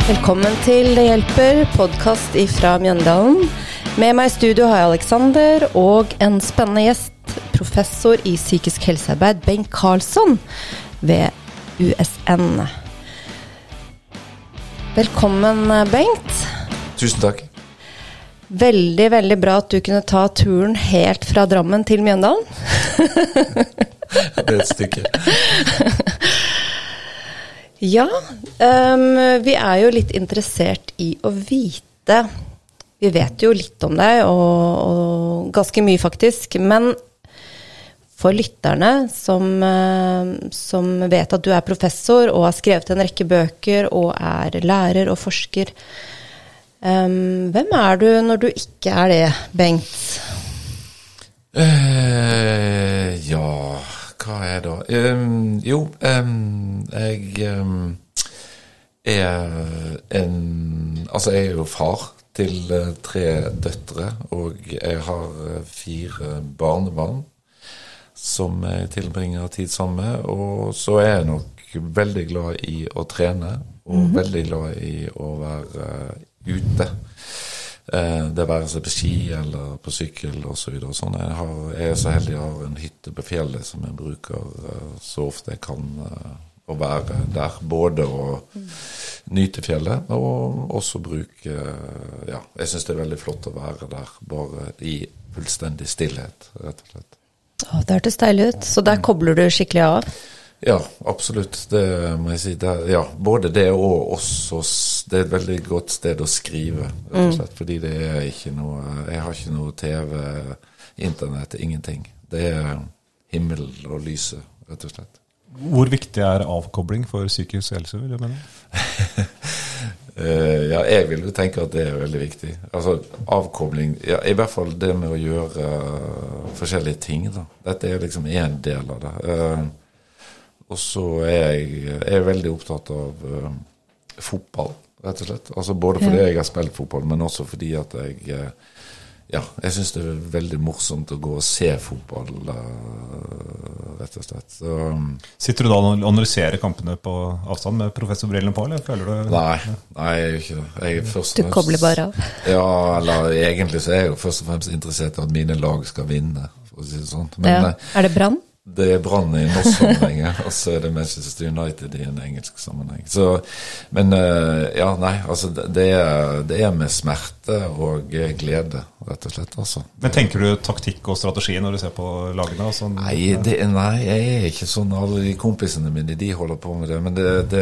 Velkommen til Det hjelper, podcast ifra Mjøndalen. Med meg I studio har jeg Alexander og en spennende gjest, professor I psykisk helsearbeid, Bengt Karlsson ved USN. Velkommen, Bengt. Tusen takk. Veldig, veldig bra at du kunne ta turen helt fra Drammen til Mjøndalen. Det et stykke. Ja, vi jo litt interessert I å vite. Vi vet jo litt om deg, og ganske mye faktisk, men for lytterne som vet at du professor og har skrevet en rekke bøker og lærer og forsker, hvem du når du ikke det, Bengt? Ja, hva da? Jo, jeg altså jeg jo far til 3 døtre, og jeg har 4 barnebarn som jeg tilbringer tid sammen med, og så jeg nok veldig glad I å trene, og veldig glad I å være ute. Det være seg på ski eller på sykkel og så videre. Sånn. Jeg så heldig å ha en hytte på fjellet som jeg bruker så ofte jeg kan å være der, både å nyte fjellet og også bruke, ja, jeg synes det veldig flott å være der, bare I fullstendig stillhet, rett og slett. Det hørtes deilig ut, så der kobler du skikkelig av? Ja, absolutt, det må jeg si. Ja, både det og også, det et veldig godt sted å skrive, rett og slett, fordi det ikke noe, jeg har ikke noe TV, internett, ingenting. Det himmel og lyse, rett og slett. Hvor viktig avkobling for psykisk helse, vil du mene? Ja, jeg vil jo tenke at det veldig viktig. Altså, avkobling, ja, I hvert fall det med å gjøre forskjellige ting, da. Dette liksom en del av det. Og så jeg veldig opptatt av fotball, rett og slett. Altså både fordi jeg har spilt fotball, men også fordi at jeg synes det veldig morsomt å gå og se fotball, rett og slett. Så, sitter du da og analyserer kampene på avstand med professor brillene på, eller føler du? Nei, jeg gjør ikke det. Du kobler bare av. Ja, eller egentlig så jeg jo først og fremst interessert I at mine lag skal vinne, for å si det sånn. Men, ja. Det Brann? Det Brann I norsk sammenheng, og så det Manchester United I en engelsk sammenheng. Så, men ja, nei, altså det med smerte og glede, rett og slett, altså. Men tenker du taktikk og strategi når du ser på lagene? Sånn, nei, jeg ikke sånn, alle de kompisene mine, de holder på med det, men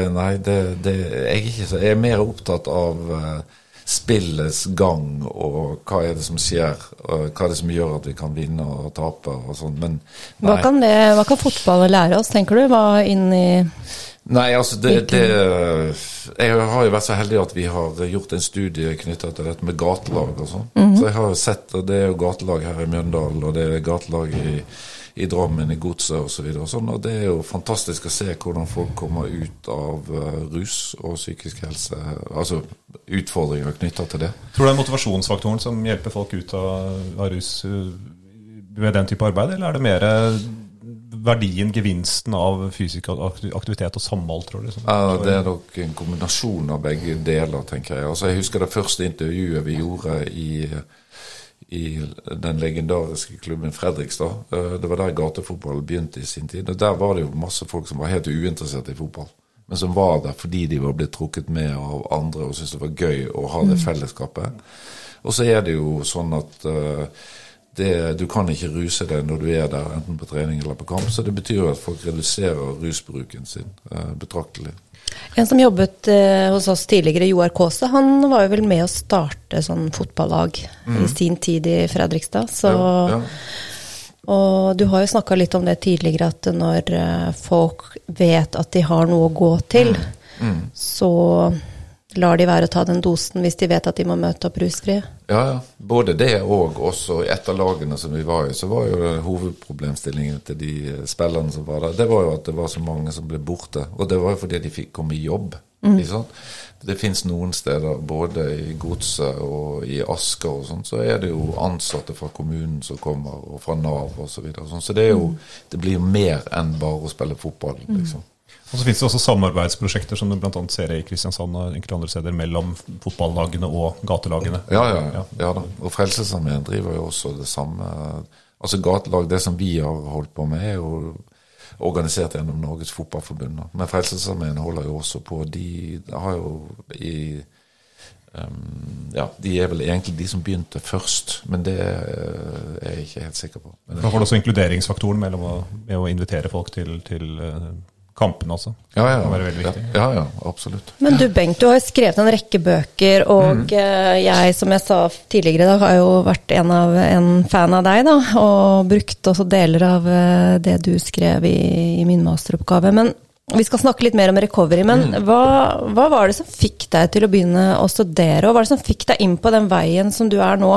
jeg er mer opptatt av spillets gang, og hva det som skjer, og hva det som gjør at vi kan vinne og tape og sånt, men hva kan fotball lære oss, tenker du? Hva inn I... Nei, altså jeg har jo vært så heldig at vi har gjort en studie knyttet til dette med gatelag og sånn, så jeg har jo sett at det jo gatelag her I Mjøndalen, og det gatelag I Drammen, I Godset og så videre og sånn, og det jo fantastisk å se hvordan folk kommer ut av rus og psykisk helse, altså utfordringer knyttet til det. Tror du det motivasjonsfaktoren som hjelper folk ut av rus ved den type arbeid, eller det mer verdien, gevinsten av fysisk aktivitet og samhold, tror du? Ja, det nok en kombinasjon av begge deler, tenker jeg. Altså, jeg husker det første intervjuet vi gjorde I den legendariske klubben Fredrikstad. Det var der gatefotball begynte I sin tid, og der var det jo masse folk som var helt uinteressert I fotball, men som var der fordi de var blitt trukket med av andre og syntes det var gøy å ha det fellesskapet. Og så det jo sånn at du kan ikke ruse deg når du der, enten på trening eller på kamp, så det betyr at folk reduserer rusbruken sin betraktelig. En som jobbet hos oss tidligere, Joar Kåse, han var jo vel med å starte sånn fotballag I sin tid I Fredrikstad, så... Ja. Og du har jo snakket litt om det tidligere, at når folk vet at de har noe å gå til, så lar de være å ta den dosen hvis de vet at de må møte opp rusfrie. Ja, både det og også etter lagene som vi var I, så var jo hovedproblemstillingen til de spillerne som var der, det var jo at det var så mange som ble borte, og det var jo fordi de fikk komme I jobb. Det finns noen steder, både I Godset og I Asker og sånt, så det jo ansatte fra kommunen som kommer, og fra NAV og så videre. Så det jo, det blir mer enn bare å spille fotball, liksom. Og så finnes det også samarbeidsprosjekter som du blant annet ser i Kristiansand og enkelte andre steder mellom fotballagene og gatelagene. Ja da. Og Frelsesarmeen driver jo også det samme. Altså gatelag, det som vi har holdt på med, er jo organisert gjennom Norges Fotballforbund. Men Frelsesarmeen holder jo også på. De har jo de er vel egentlig de som begynte først, men det er jeg ikke helt sikker på. Da får du også inkluderingsfaktoren med å invitere folk til kampen også. Ja, det kan være veldig viktig. Ja, absolutt. Men du, Bengt, du har jo skrevet en rekke bøker, og jeg, som jeg sa tidligere i dag, har jo vært en fan av deg, da, og brukt også deler av det du skrev i min masteroppgave. Men vi skal snakke litt mer om recovery, men hva var det som fikk deg til å begynne å studere, og hva var det som fikk deg inn på den veien som du er nå?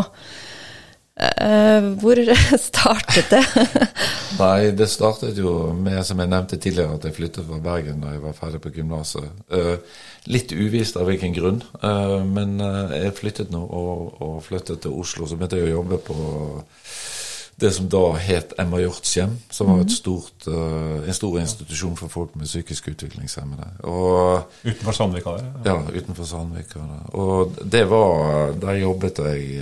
Hvor startet det? Nei, det startet jo med, som jeg nevnte tidligere, at jeg flyttet fra Bergen da jeg var ferdig på gymnaset. Litt uvist av hvilken grunn, men jeg flyttet nå og flyttet til Oslo, så begynte jeg å jobbe på det som da het Emma Hjorts hjem, som var en stor institusjon for folk med psykisk utviklingshemmede. Utenfor Sandvika der? Ja, utenfor Sandvika. Og det var, der jobbet jeg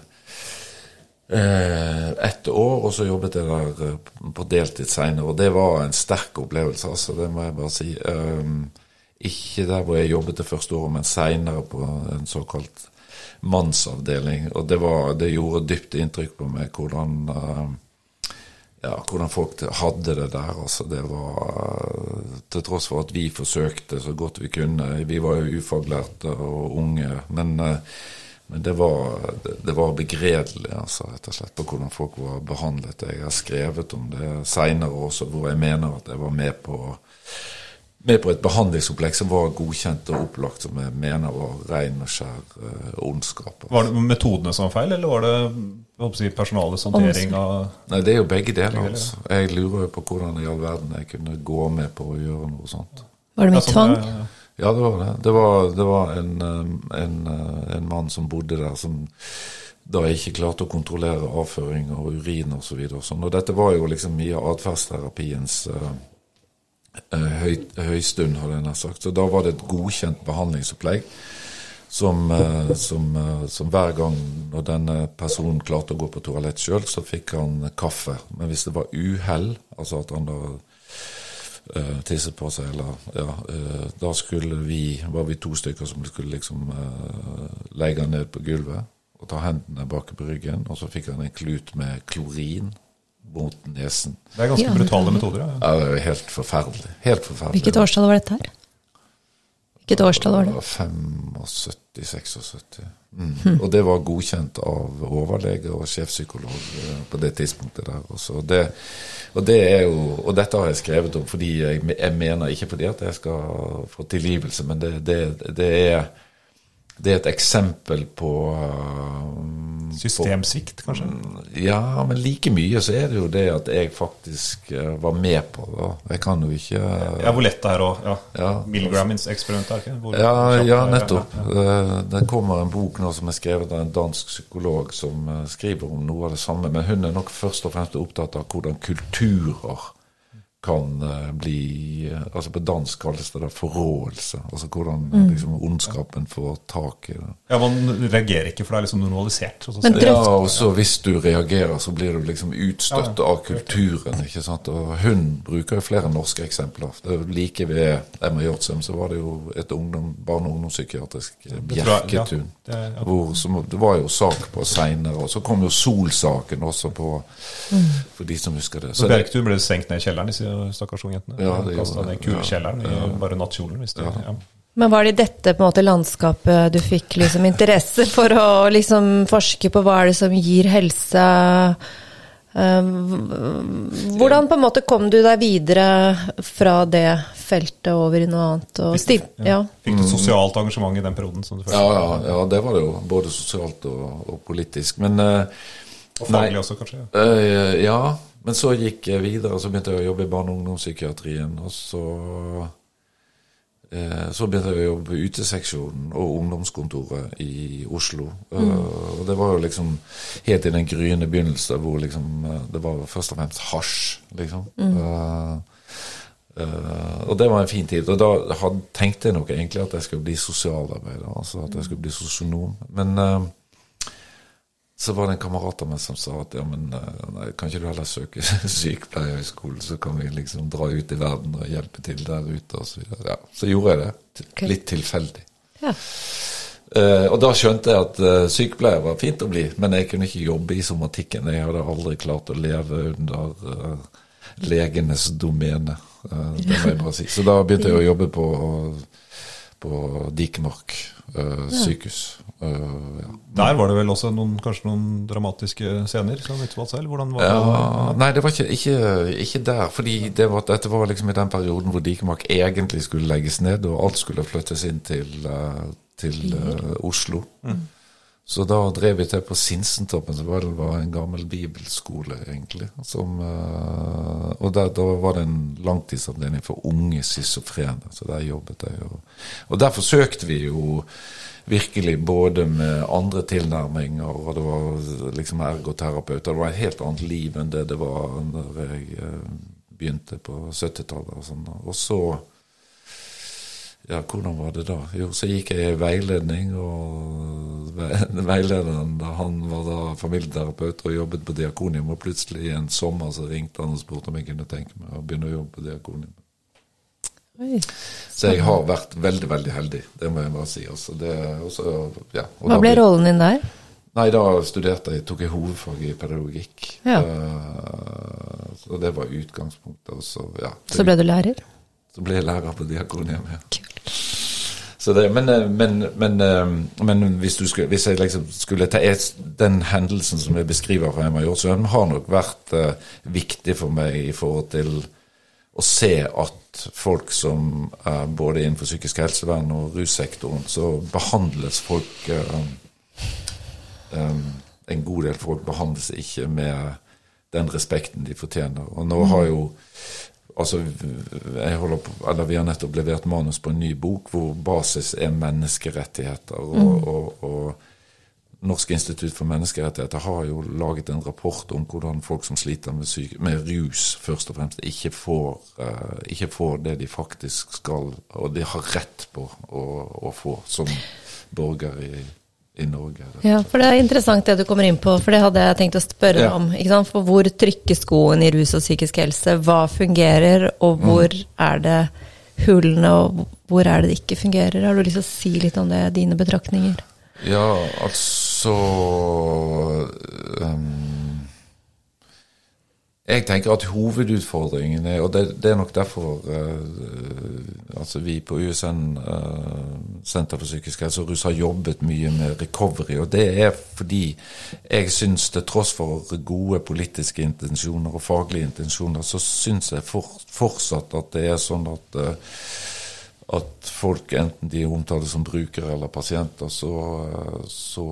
1 år, og så jobbet jeg der på deltid senere, og det var en sterk opplevelse, altså, det må jeg bare si. Ikke der hvor jeg jobbet det første året, men senere på en såkalt mannsavdeling, og det gjorde dypt inntrykk på meg hvordan folk hadde det der. Altså, det var til tross for at vi forsøkte så godt vi kunne. Vi var jo ufaglærte og unge, men det var begredelig, altså, rett og slett, på hvordan folk var behandlet. Jeg har skrevet om det senere også, hvor jeg mener at jeg var med på et behandlingsopplegg som var godkjent og opplagt, som jeg mener var ren og skjær ondskap. Var det metodene som var feil, eller var det personalets håndtering av... Nei, det er jo begge deler. Altså. Jeg lurer jo på hvordan i all verden jeg kunne gå med på å gjøre noe sånt. Var det med tvang? Ja, det var det. Det var en mann som bodde der, som da ikke klarte å kontrollere avføring og urin og så videre. Og dette var jo liksom mye atferdsterapiens høystund, hadde jeg nær sagt. Så da var det et godkjent behandlingsopplegg som hver gang når denne personen klarte å gå på toalett selv, så fikk han kaffe. Men hvis det var uhell, altså at han da tisset på seg, da var vi 2 stykker som skulle liksom legge han ned på gulvet og ta hendene bak på ryggen, og så fikk han en klut med klorin mot nesen. Det er ganske brutale metoder. Ja, det er helt forferdelig. Hvilket årstall var dette her? Hvilket årstall var det? 75-76. Og det var godkjent av overlege og sjefpsykolog på det tidspunktet der. Og dette har jeg skrevet om fordi jeg mener, ikke fordi at jeg skal få tilgivelse, men det er et eksempel på systemsikt, kanskje? Ja, men like mye så er det jo det at jeg faktisk var med på det. Jeg kan jo ikke... Ja, hvor lett det er å... Milgrammins eksperiment er ikke? Ja, nettopp. Det kommer en bok nå som er skrevet av en dansk psykolog som skriver om noe av det samme, men hun er nok først og fremst opptatt av hvordan kulturer kan bli, altså på dansk kalles det da forrådelse, altså hvordan liksom ondskapen får tak i det. Ja, man reagerer ikke, for det er liksom normalisert. Og så hvis du reagerer, så blir du liksom utstøtt av kulturen, ikke sant? Og hun bruker jo flere norske eksempler. Det like ved Emma Hjorts hjem, så var det jo et barne- og ungdomspsykiatrisk Bjerketun, hvor det var jo sak på senere, og så kom jo Sol-saken også på, for de som husker det. Så Bjerketun ble senkt ned i kjelleren, disse stakkars ungentene. Ja, det kastet ned i kulekjelleren i bare nattkjolen. Men var det i dette på en måte landskapet du fikk liksom interesse for å liksom forske på hva er det som gir helse? Hvordan på en måte kom du deg videre fra det feltet over i noe annet? Fikk du sosialt engasjement i den perioden? Som du ja, det var det jo. Både sosialt og politisk. Men, og faglig også, kanskje? Ja, men så gikk jeg videre, så begynte jeg å jobbe i barne- og ungdomspsykiatrien, og så begynte jeg å jobbe på uteseksjonen og ungdomskontoret i Oslo. Og det var jo liksom helt i den gryende begynnelse, hvor liksom, det var først og fremst hasj, liksom. Og det var en fin tid, og da tenkte jeg nok egentlig at jeg skulle bli sosialarbeider, altså at jeg skulle bli sosionom, men så var det en kamerat av meg som sa at, ja, men nei, kan ikke du heller søke sykepleierhøyskolen, så kan vi liksom dra ut i verden og hjelpe til der ute, og så videre. Ja, så gjorde jeg det, litt tilfeldig. Ja. Og da skjønte jeg at sykepleier var fint å bli, men jeg kunne ikke jobbe i somatikken. Jeg hadde aldri klart å leve under legenes domene, det må jeg bare si. Så da begynte jeg å jobbe på Dikemark sykehus. Ja. Der var det vel også kanskje noen dramatiske scener som Huitfeldt selv? Hvordan var det? Ja, nei, det var ikke der, fordi dette var liksom i den perioden hvor Dikemark egentlig skulle legges ned, og alt skulle flyttes inn til Oslo. Så da drev vi til på Sinsentoppen, som var en gammel bibelskole egentlig, og da var det en langtidsavdeling for unge schizofrene, så der jobbet jeg. Og der forsøkte vi jo virkelig både med andre tilnærminger, og det var liksom ergoterapeuter, det var et helt annet liv enn det var når jeg begynte på 70-tallet og sånn, og så ja, hvordan var det da? Jo, så gikk jeg i veiledning, og veilederen, han var da familieterapeut og jobbet på Diakonium, og plutselig i en sommer så ringte han og spurte om jeg kunne tenke meg å begynne å jobbe på Diakonium. Oi. Så jeg har vært veldig, veldig heldig, det må jeg bare si. Ja, hva ble rollen din der? Nei, da tok jeg hovedfag i pedagogikk. Ja. Så det var utgangspunktet. Og så ble du lærer? Så ble jeg lærer på Diakonium, ja. Så det, men hvis jeg liksom skulle ta den hendelsen som jeg beskriver for Emma Hjortsøen, har nok vært viktig for meg i forhold til å se at folk som både innenfor psykisk helsevern og russektoren, så behandles folk, en god del folk behandles ikke med den respekten de fortjener. Og nå har jo altså, vi har nettopp levert manus på en ny bok hvor basis er menneskerettigheter, og Norsk institutt for menneskerettigheter har jo laget en rapport om hvordan folk som sliter med rus først og fremst ikke får det de faktisk skal, og de har rett på å få som borger i Norge. Ja, for det er interessant det du kommer inn på, for det hadde jeg tenkt å spørre om, ikke sant? For hvor trykker skoen i rus og psykisk helse, hva fungerer, og hvor er det hullene, og hvor er det ikke fungerer? Har du lyst til å si litt om det, dine betraktninger? Ja, altså jeg tenker at hovedutfordringen og det er nok derfor altså vi på USN Senter for psykisk helse og rus har jobbet mye med recovery, og det er fordi jeg synes til tross for gode politiske intensjoner og faglige intensjoner, så synes jeg fortsatt at det er sånn at folk, enten de omtales som brukere eller pasienter, så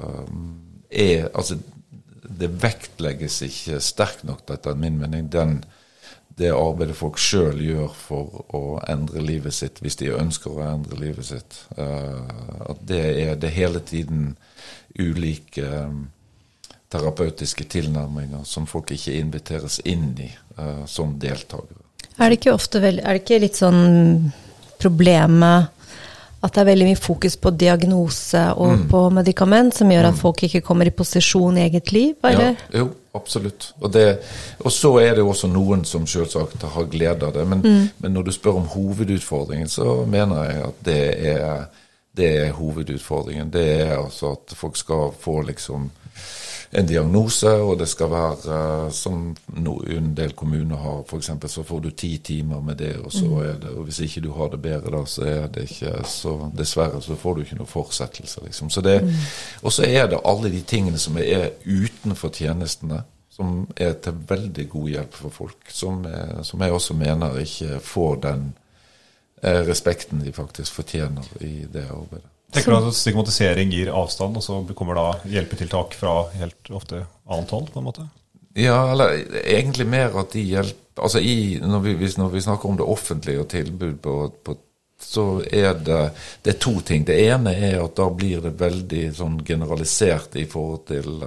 altså det vektlegges ikke sterkt nok, etter min mening, det arbeidet folk selv gjør for å endre livet sitt, hvis de ønsker å endre livet sitt. At det er hele tiden ulike terapeutiske tilnærminger som folk ikke inviteres inn i som deltakere. Er det ikke litt sånn problemet at det er veldig mye fokus på diagnose og på medikament som gjør at folk ikke kommer i posisjon i eget liv, eller? Ja, jo, absolutt. Og så er det også noen som selvsagt har glede av det, men når du spør om hovedutfordringen, så mener jeg at det er hovedutfordringen. Det er altså at folk skal få liksom en diagnose, og det skal være som en del kommuner har, for eksempel, så får du 10 timer med det, og så er det, og hvis ikke du har det bedre da, så er det ikke, så dessverre så får du ikke noe fortsettelse, liksom. Så og så er det alle de tingene som er utenfor tjenestene, som er til veldig god hjelp for folk, som jeg også mener ikke får den respekten de faktisk fortjener i det arbeidet. Tenker du at stigmatisering gir avstand, og så kommer da hjelpetiltak fra helt ofte annet hold, på en måte? Ja, eller egentlig mer at de hjelper, altså når vi snakker om det offentlige og tilbud på så er det 2 ting. Det ene er at da blir det veldig sånn generalisert i forhold til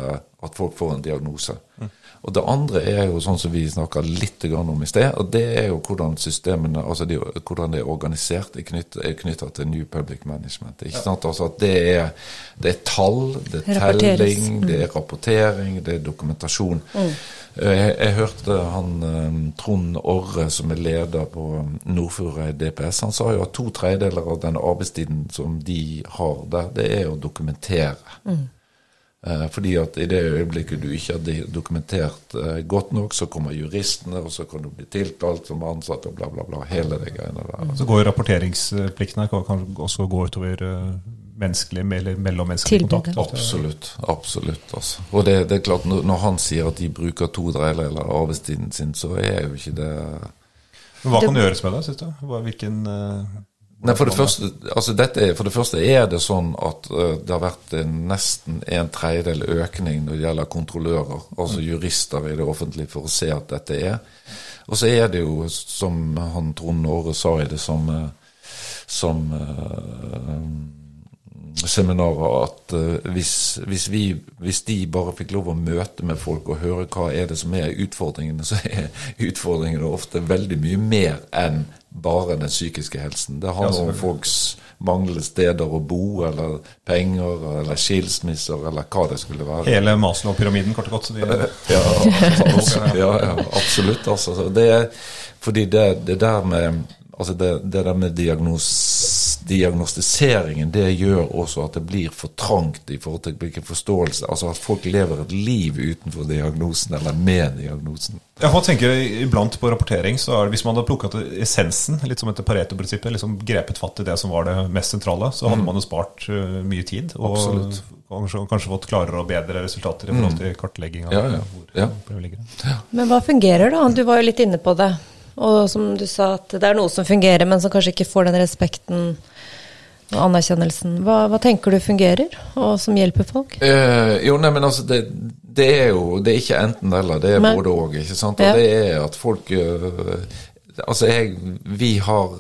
at folk får en diagnose. Og det andre jo sånn som vi snakket litt om i sted, og det jo hvordan systemene, altså hvordan det organisert, knyttet til New Public Management. Ikke sant? Altså at det tall, det telling, det rapportering, det dokumentasjon. Jeg hørte han Trond Orre, som leder på Nordfjordeid DPS, han sa jo at 2/3 av den arbeidstiden som de har der, det å dokumentere. Fordi at i det øyeblikket du ikke har dokumentert godt nok, så kommer juristene, og så kan du bli tiltalt som ansatt, og bla bla bla, hele det greiene der. Så går rapporteringsplikten kan også gå utover menneskelig eller mellommenneskelig kontakt? Absolutt. Altså. Og det klart, når han sier at de bruker 2/3 av arbeidstiden sin, så jo ikke det... Men hva kan gjøres med det, synes du? Hvilken... Nei, for det første det sånn at det har vært nesten 1/3 økning når det gjelder kontrollører, altså jurister i det offentlige, for å se at dette Og så det jo, som han Trond Norge sa i det som seminarer, at hvis de bare fikk lov å møte med folk og høre hva det som utfordringene, så utfordringene ofte veldig mye mer enn bare den psykiske helsen. Det handler om folks manglende steder å bo, eller penger, eller skilsmisser, eller hva det skulle være. Hele Maslow-pyramiden, kort og godt. Ja, absolutt. Altså. Fordi det der med... Altså det der med diagnostiseringen, det gjør også at det blir for trangt i forhold til hvilken forståelse, altså at folk lever et liv utenfor diagnosen, eller med diagnosen. Jeg får tenke iblant på rapportering, så hvis man hadde plukket essensen, litt som etter Pareto-prinsippet, liksom grepet fatt i det som var det mest sentrale, så hadde man jo spart mye tid, og kanskje fått klarere og bedre resultater i forhold til kartlegging av hvor vi ligger. Men hva fungerer da? Du var jo litt inne på det. Og som du sa, at det noe som fungerer, men som kanskje ikke får den respekten og anerkjennelsen. Hva tenker du fungerer, og som hjelper folk? Men altså, det jo, det ikke enten eller, det både og, ikke sant? Og det at folk, altså vi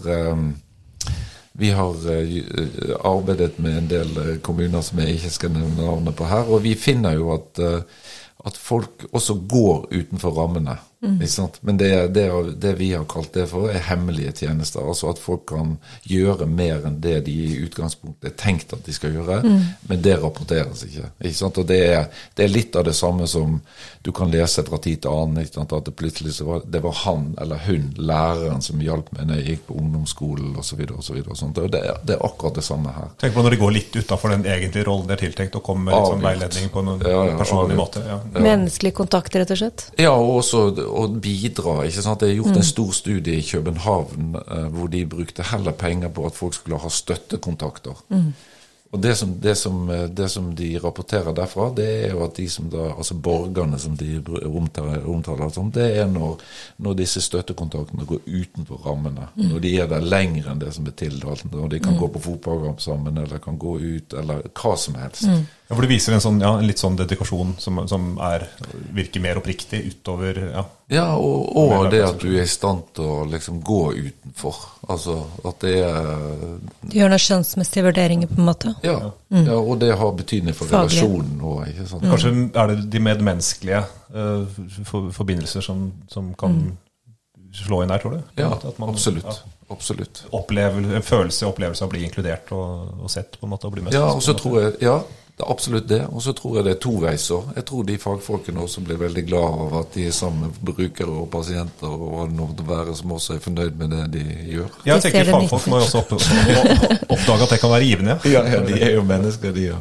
har arbeidet med en del kommuner som jeg ikke skal nevne navnet på her, og vi finner jo at folk også går utenfor rammene. Men det vi har kalt det for hemmelige tjenester, altså at folk kan gjøre mer enn det de i utgangspunktet tenkt at de skal gjøre, men det rapporteres ikke sant? Og det litt av det samme som du kan lese fra tid til annen, ikke sant? At det plutselig det var han eller hun, læreren, som hjalp meg når jeg gikk på ungdomsskolen, og så videre, og så videre, og sånt. Og det akkurat det samme her. Tenk på når det går litt utenfor den egentlige rollen det tiltenkt, og kommer med litt sånn veiledning på en personlig måte. Menneskelig kontakt, rett og slett? Ja, og også å bidra, ikke sant? Det gjort en stor studie i København hvor de brukte heller penger på at folk skulle ha støttekontakter. Og det som de rapporterer derfra, det jo at de som da, altså borgerne som de omtaler som, det når disse støttekontaktene går utenfor rammene, når de der lenger enn det som tildalt, når de kan gå på fotballkamp sammen, eller kan gå ut, eller hva som helst. Ja, for det viser en litt sånn dedikasjon som virker mer oppriktig utover, og det at du i stand til å liksom gå utenfor, altså at det Du gjør noen skjønnsmessige vurderinger på en måte? Ja, og det har betydning for relasjonen også, ikke sant? Kanskje det de medmenneskelige forbindelser som kan slå inn der, tror du? Ja, at man, absolutt. En opplevelse av å bli inkludert og sett på en måte, og bli møtt. Ja, og så tror jeg, det absolutt det, og så tror jeg det toveis også. Jeg tror de fagfolkene også blir veldig glad av at de sammen med brukere og pasienter og hva det måtte være, som også fornøyd med det de gjør. Jeg tenker fagfolk må jo også oppdage at det kan være givende. Ja, de jo mennesker, de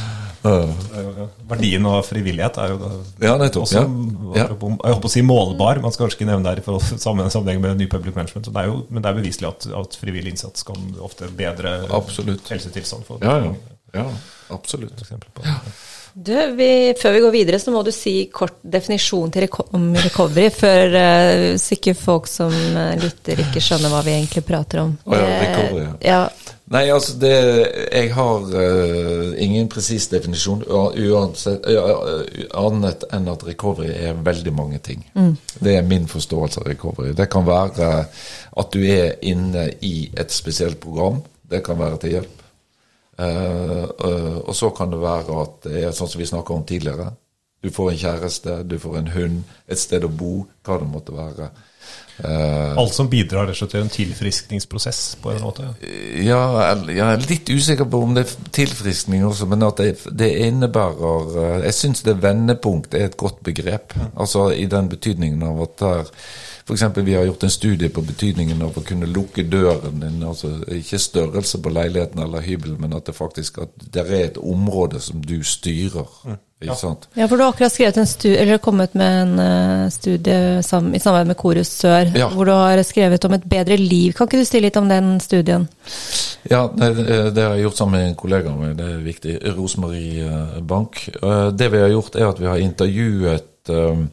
Verdien av frivillighet jo nettopp, også, jeg håper å si målbar, man skal kanskje ikke nevne det i sammenheng med New Public Management, så men det beviselig at frivillig innsats kan ofte bedre helsetilstand for Ja, absolutt. Du, før vi går videre, så må du si kort definisjon om recovery, for sikkert folk som lytter ikke skjønner hva vi egentlig prater om. Recovery, ja. Nei, altså jeg har ingen presis definisjon, annet enn at recovery veldig mange ting. Det min forståelse av recovery. Det kan være at du inne i et spesielt program, det kan være til hjelp. Og så kan det være at det sånn som vi snakket om tidligere, Du får en kjæreste, du får en hund, et sted å bo, hva det måtte være. Alt som bidrar rett og slett til en tilfriskningsprosess på en måte? Ja, jeg er litt usikker på om det er tilfriskning også, men at det innebærer, jeg synes det vendepunkt er et godt begrep, altså i den betydningen av at der, for eksempel vi har gjort en studie på betydningen av å kunne lukke døren din, altså ikke størrelse på leiligheten eller hybel, men at det faktisk at det er et område som du styrer. Ikke sant? Ja, for du har akkurat skrevet eller kommet med en studie i samarbeid med Korus Sør, hvor du har skrevet om et bedre liv. Kan ikke du si litt om den studien? Ja, det har jeg gjort sammen med en kollega med, det er viktig, Rosemarie Bank. Det vi har gjort er at vi har intervjuet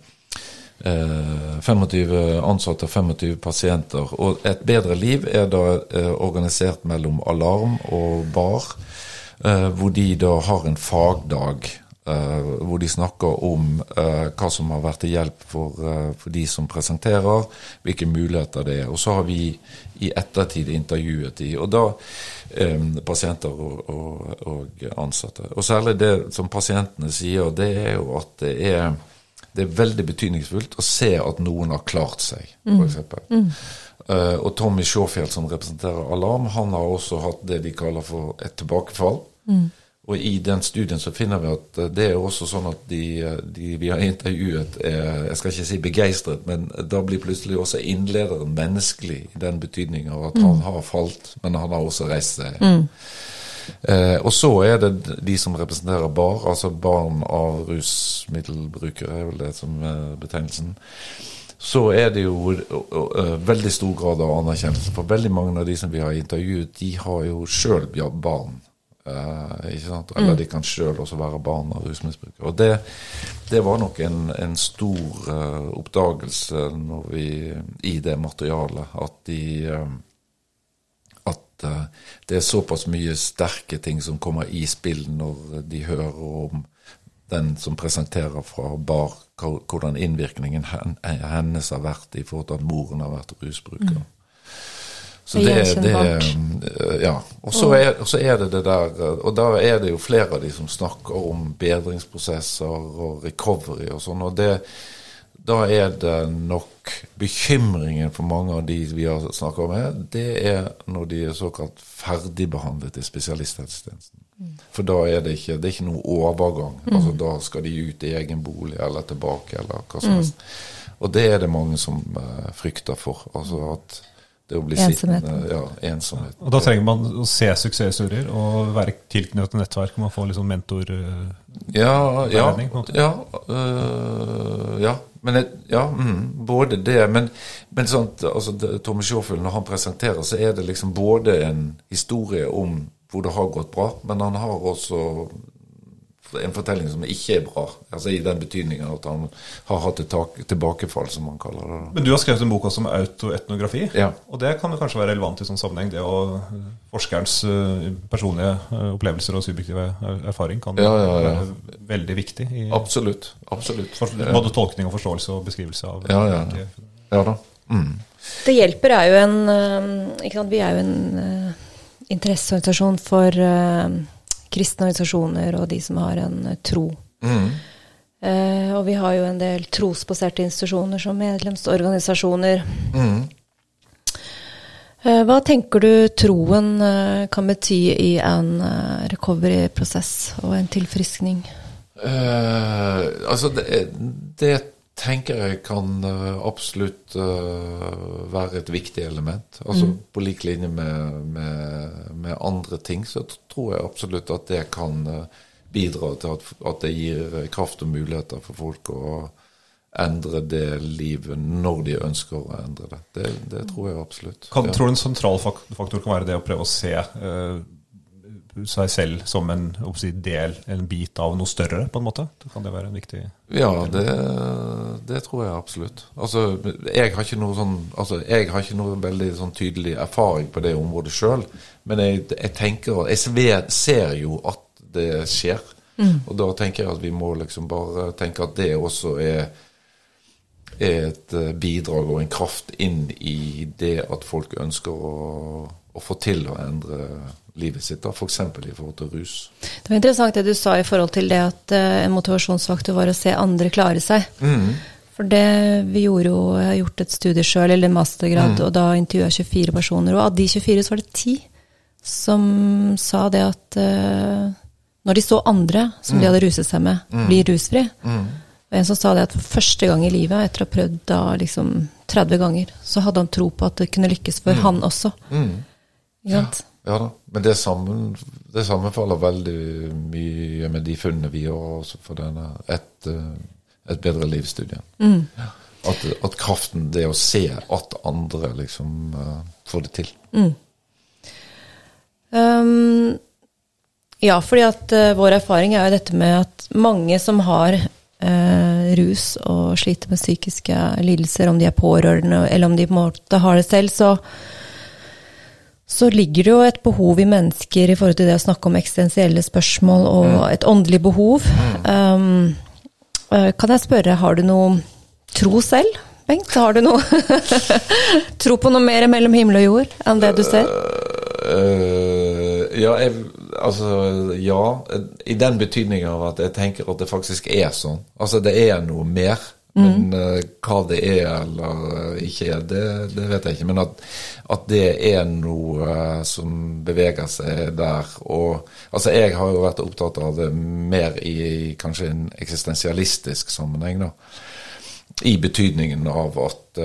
25 ansatte og 25 pasienter, og et bedre liv er da organisert mellom Alarm og Bar, hvor de da har en fagdag, hvor de snakker om hva som har vært til hjelp for de som presenterer, hvilke muligheter det er. Og så har vi i ettertid intervjuet de, og da pasienter og ansatte. Og særlig det som pasientene sier, det er jo at det er veldig betydningsfullt å se at noen har klart seg, for eksempel. Og Tommy Schofield, som representerer Alarm, han har også hatt det de kaller for et tilbakefall. Og i den studien så finner vi at det er også sånn at de vi har intervjuet jeg skal ikke si begeistret, men da blir plutselig også innlederen menneskelig i den betydningen av at han har falt, men han har også reist seg. Og så er det de som representerer BAR, altså barn av rusmiddelbrukere, er vel det som er betegnelsen. Så er det jo veldig stor grad av anerkjennelse, for veldig mange av de som vi har intervjuet, de har jo selv barn. Ikke sant? Eller de kan selv også være barn av rusmisbrukere. Og det var nok en stor oppdagelse når vi, i det materialet, at det er såpass mye sterke ting som kommer i spill når de hører om den som presenterer fra BAR, hvordan innvirkningen hennes har vært i forhold til at moren har vært rusbruker. Så ja, og så er det der, og da er det jo flere av de som snakker om bedringsprosesser og recovery og sånn, og da er det nok bekymringen for mange av de vi har snakket med, det er når de er såkalt ferdigbehandlet i spesialisthelsetjenesten. For da er det ikke noe overgang, altså da skal de ut i egen bolig eller tilbake eller hva som helst. Og det er det mange som frykter for, altså at det å bli sittende, ensomhet. Og da trenger man å se suksesshistorier og være tilknyttet nettverk, man får liksom mentor både det, men sånt, altså Tommy Schofield, når han presenterer, så er det liksom både en historie om hvor det har gått bra, men han har også en fortelling som ikke er bra, altså i den betydningen at han har hatt et tilbakefall, som man kaller det. Men du har skrevet en bok også om autoetnografi, og det kan jo kanskje være relevant i sånn sammenheng, det å forskerens personlige opplevelser og subjektive erfaring kan være veldig viktig. Absolutt. Både tolkning og forståelse og beskrivelse av Det hjelper er jo ikke sant, vi er jo en interesseorganisasjon for kristne organisasjoner og de som har en tro. Og vi har jo en del trosbaserte institusjoner som medlemsorganisasjoner. Hva tenker du troen kan bety i en recovery-prosess og en tilfriskning? Altså det tenker jeg kan absolutt være et viktig element. Altså på lik linje med andre ting, så tror jeg absolutt at det kan bidra til at det gir kraft og muligheter for folk å endre det livet når de ønsker å endre det. Det tror jeg absolutt. Tror du en sentral faktor kan være det å prøve å se seg selv som en bit av noe større, på en måte? Kan det være en viktig... Ja, det tror jeg absolutt. Altså, jeg har ikke noe veldig sånn tydelig erfaring på det området selv, men jeg tenker, jeg ser jo at det skjer, og da tenker jeg at vi må liksom bare tenke at det også er et bidrag og en kraft inn i det at folk ønsker å få til å endre livet sitt, da, for eksempel i forhold til rus. Det var interessant det du sa i forhold til det at en motivasjonsfaktor var å se andre klare seg. For det vi gjorde jo, jeg har gjort et studie selv, eller mastergrad, og da intervjuet jeg 24 personer, og av de 24 så var det 10 som sa det at når de så andre som de hadde ruset seg med, bli rusfri, og en som sa det at for første gang i livet, etter å ha prøvd da liksom 30 ganger, så hadde han tro på at det kunne lykkes for han også. Ikke sant? Ja da, men det sammenfaller veldig mye med de funnene vi har også for denne et bedre livsstudie. At kraften, det å se at andre liksom får det til. Ja, fordi at vår erfaring er jo dette med at mange som har rus og sliter med psykiske lidelser, om de er pårørende eller om de på en måte har det selv, så ligger det jo et behov i mennesker i forhold til det å snakke om eksistensielle spørsmål og et åndelig behov. Kan jeg spørre, har du noe tro selv, Bengt? Har du noe tro på noe mer mellom himmel og jord enn det du ser? Ja, i den betydningen av at jeg tenker at det faktisk er sånn. Altså, det er noe mer, men hva det er eller ikke er, det vet jeg ikke. Men at det er noe som beveger seg der. Og, altså, jeg har jo vært opptatt av det mer i kanskje en eksistensialistisk sammenheng, da. I betydningen av at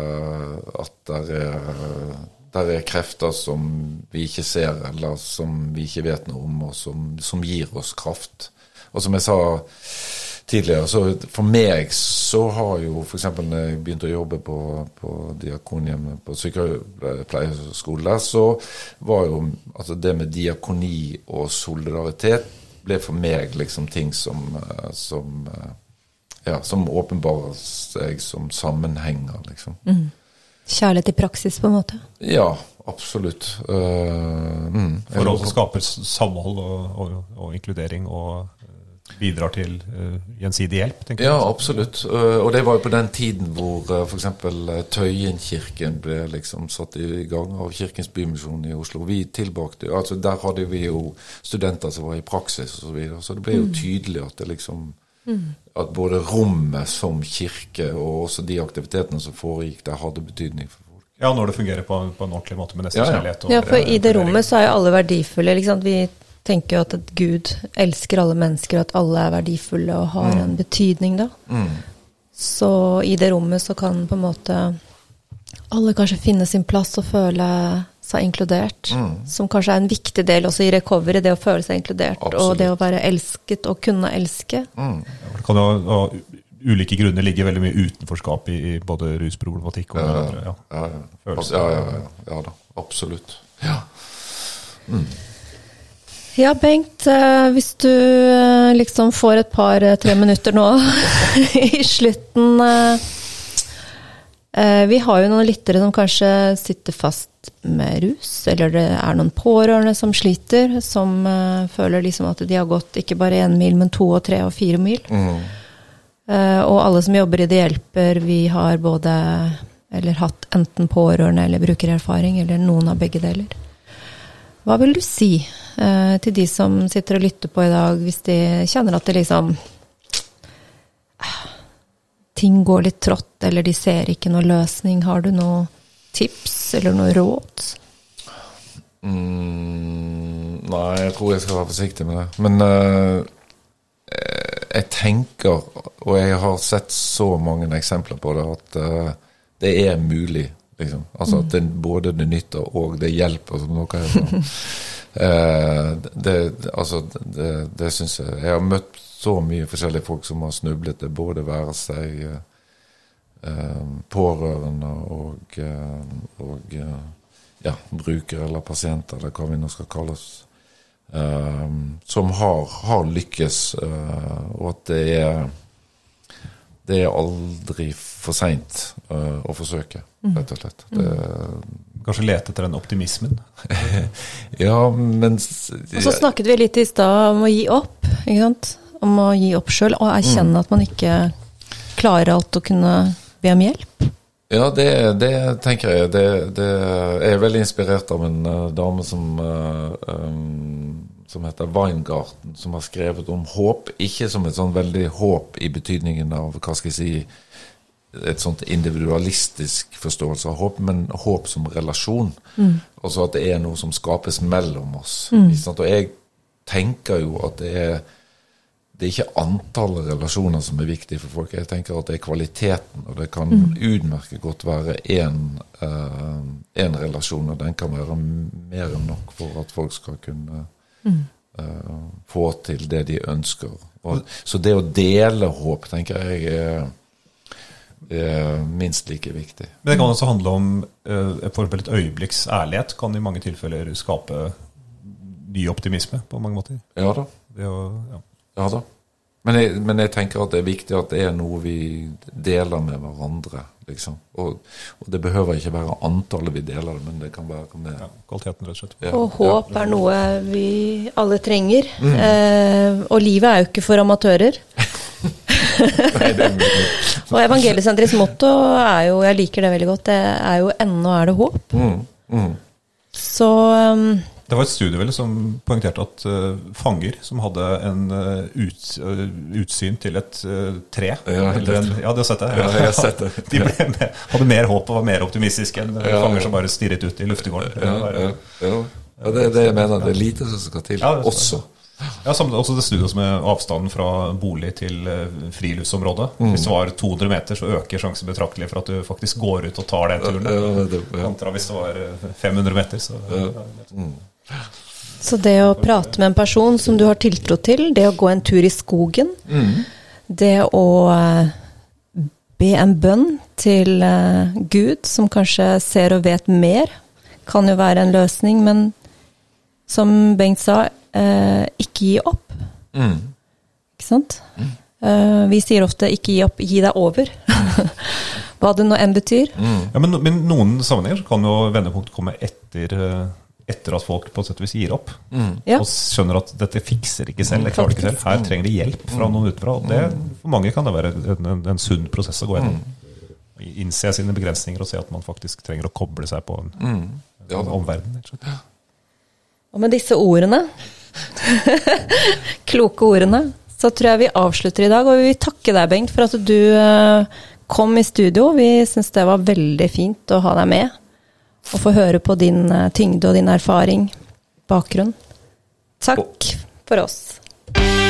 der er krefter som vi ikke ser, eller som vi ikke vet noe om, og som gir oss kraft. Og som jeg sa tidligere, så for meg så har jo, for eksempel når jeg begynte å jobbe på diakonhjemmet på sykepleierskole, så var jo altså det med diakoni og solidaritet ble for meg liksom ting som åpenbarer seg som sammenhenger, liksom. Kjærlighet i praksis, på en måte? Ja, absolutt. For å skape samhold og inkludering og bidrar til gjensidig hjelp, tenker jeg. Ja, absolutt. Og det var jo på den tiden hvor for eksempel Tøyenkirken ble liksom satt i gang av Kirkens Bymisjon i Oslo. Vi tilbrakte, altså der hadde vi jo studenter som var i praksis og så videre, så det ble jo tydelig at det liksom at både rommet som kirke og også de aktivitetene som foregikk der hadde betydning for folk. Ja, når det fungerer på en ordentlig måte med nestekjærlighet. Ja, for i det rommet så er jo alle verdifulle, liksom. Vi tenker jo at Gud elsker alle mennesker, og at alle er verdifulle og har en betydning da. Så i det rommet så kan på en måte alle kanskje finne sin plass og føle seg inkludert, som kanskje er en viktig del også i recovery, det å føle seg inkludert, og det å være elsket og kunne elske. Det kan jo av ulike grunner ligge veldig mye utenforskap i både rusproblematikk og følelser. Ja da, absolutt. Ja. Ja, Bengt, hvis du liksom får et par-tre minutter nå i slutten. Vi har jo noen lyttere som kanskje sitter fast med rus, eller det er noen pårørende som sliter, som føler liksom at de har gått ikke bare 1 mil, men 2, 3 og 4 mil. Og alle som jobber i det hjelper, vi har både, eller hatt enten pårørende eller brukererfaring, eller noen av begge deler. Hva vil du si til de som sitter og lytter på i dag, hvis de kjenner at det liksom ting går litt trått, eller de ser ikke noe løsning? Har du noe tips eller noe råd? Nei, jeg tror jeg skal være forsiktig med det. Men jeg tenker, og jeg har sett så mange eksempler på det, at det er mulig, liksom. Altså at både det nytter og det hjelper, som noe heter. Det synes jeg. Jeg har møtt så mye forskjellige folk som har snublet det, både være seg pårørende og brukere eller pasienter, eller hva vi nå skal kalle oss, som har lykkes, og at det er aldri for sent å forsøke, rett og slett. Kanskje lete etter den optimismen? Ja, men... Og så snakket vi litt i sted om å gi opp, ikke sant? Om å gi opp selv, og erkjenne at man ikke klarer alt å kunne be om hjelp. Ja, det tenker jeg. Det er veldig inspirert av en dame som heter Weingarten, som har skrevet om håp, ikke som et sånn veldig håp i betydningen av, hva skal jeg si, et sånt individualistisk forståelse av håp, men håp som relasjon. Altså at det er noe som skapes mellom oss. Og jeg tenker jo at det er ikke antallet relasjoner som er viktig for folk. Jeg tenker at det er kvaliteten, og det kan utmerket godt være en relasjon, og den kan være mer enn nok for at folk skal kunne få til det de ønsker. Så det å dele håp, tenker jeg, er minst like viktig. Men det kan også handle om for et øyeblikks ærlighet, kan i mange tilfeller skape ny optimisme på mange måter. Ja da. Ja da. Men jeg tenker at det er viktig at det er noe vi deler med hverandre, liksom. Og det behøver ikke være antallet vi deler det, men det kan være med kvaliteten, rett og slett. Ja, og håp er noe vi alle trenger. Og livet er jo ikke for amatører. Nei, det er mye. Og Evangeliesenterets motto er jo, jeg liker det veldig godt, det er jo ennå er det håp. Så det var et studie vel som poengterte at fanger som hadde en utsyn til et tre, ja, du har sett det? Ja, jeg har sett det. De hadde mer håp og var mer optimistiske enn fanger som bare stirret ut i luftegården. Ja, det er det jeg mener, det er lite som skal til også. Ja, også det studiet med avstanden fra bolig til friluftsområdet. Hvis det var 200 meter, så øker sjansen betraktelig for at du faktisk går ut og tar den turen. Kontra hvis det var 500 meter. Så det å prate med en person som du har tiltro til, det å gå en tur i skogen, det å be en bønn til Gud, som kanskje ser og vet mer, kan jo være en løsning, men som Bengt sa, ikke gi opp. Ikke sant? Vi sier ofte ikke gi opp, gi deg over. Hva det nå enn betyr. Ja, men noen sammenhenger kan jo vendepunkt komme etter at folk på et sett og vis gir opp. Og skjønner at dette fikser ikke selv, det klarer ikke selv. Her trenger de hjelp fra noen utenfra. Og det, for mange kan det være en sunn prosess å gå gjennom. Innse sine begrensninger og se at man faktisk trenger å koble seg på en omverden. Og med disse ordene, kloke ordene, så tror jeg vi avslutter i dag, og vi vil takke deg, Bengt, for at du kom i studio. Vi synes det var veldig fint å ha deg med, og få høre på din tyngde og din erfaring, bakgrunn. Takk for oss.